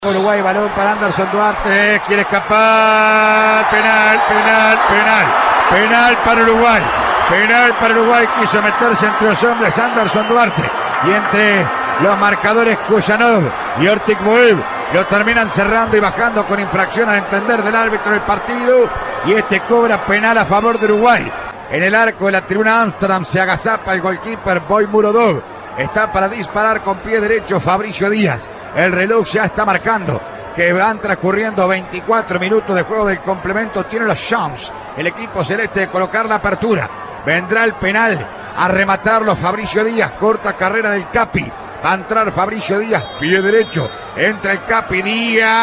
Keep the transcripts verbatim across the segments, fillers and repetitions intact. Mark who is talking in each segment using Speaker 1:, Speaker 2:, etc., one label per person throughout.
Speaker 1: Uruguay, balón para Anderson Duarte, quiere escapar, penal, penal, penal, penal para Uruguay, penal para Uruguay, quiso meterse entre los hombres Anderson Duarte y entre los marcadores Kuyanov y Ortik Boev, lo terminan cerrando y bajando con infracción al entender del árbitro del partido, y este cobra penal a favor de Uruguay. En el arco de la tribuna Amsterdam se agazapa el goalkeeper Boy Murodov, está para disparar con pie derecho Fabricio Díaz. El reloj ya está marcando que van transcurriendo veinticuatro minutos de juego del complemento. Tiene la chance el equipo celeste de colocar la apertura. Vendrá el penal a rematarlo Fabricio Díaz. Corta carrera del Capi. Va a entrar Fabricio Díaz, pie derecho. Entra el Capi Díaz.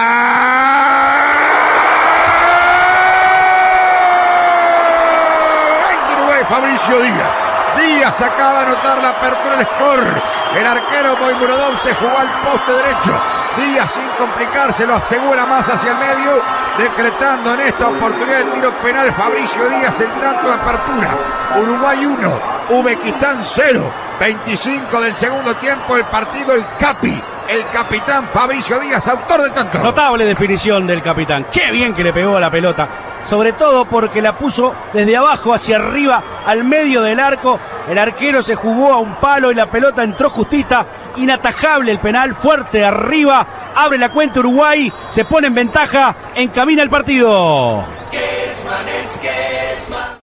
Speaker 1: En Uruguay, Fabricio Díaz. Díaz acaba de anotar la apertura del score. El arquero Boy Murodov se jugó al poste derecho. Díaz, sin complicarse, lo asegura más hacia el medio, decretando en esta oportunidad de tiro penal Fabricio Díaz el tanto de apertura. Uruguay uno, Uzbekistán cero. veinticinco del segundo tiempo del partido. El Capi, el capitán Fabricio Díaz, autor del tanto.
Speaker 2: Notable definición del capitán. Qué bien que le pegó a la pelota. Sobre todo porque la puso desde abajo hacia arriba, al medio del arco. El arquero se jugó a un palo y la pelota entró justita. Inatajable el penal, fuerte arriba. Abre la cuenta Uruguay, se pone en ventaja, encamina el partido.